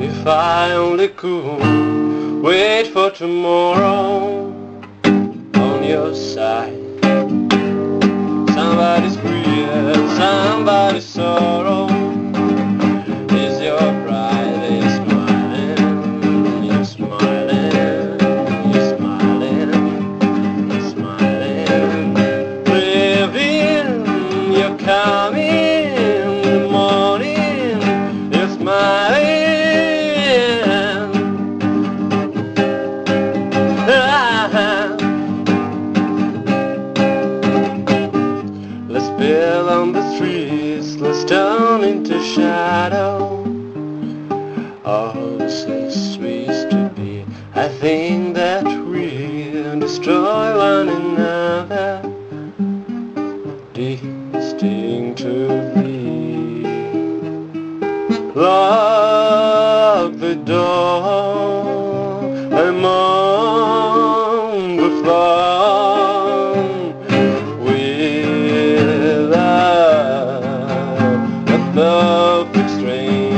If I only could wait for tomorrow on your side. Somebody's grief, somebody's sorrow is your pride. You're smiling, you're smiling, you're smiling, you're smiling. Living, you're coming in the morning. You're smiling. Let's build on the trees, let's turn into shadow. All this used to be. I think that we destroy one another distinctively. Lock the door, I'm on the floor without a perfect stranger.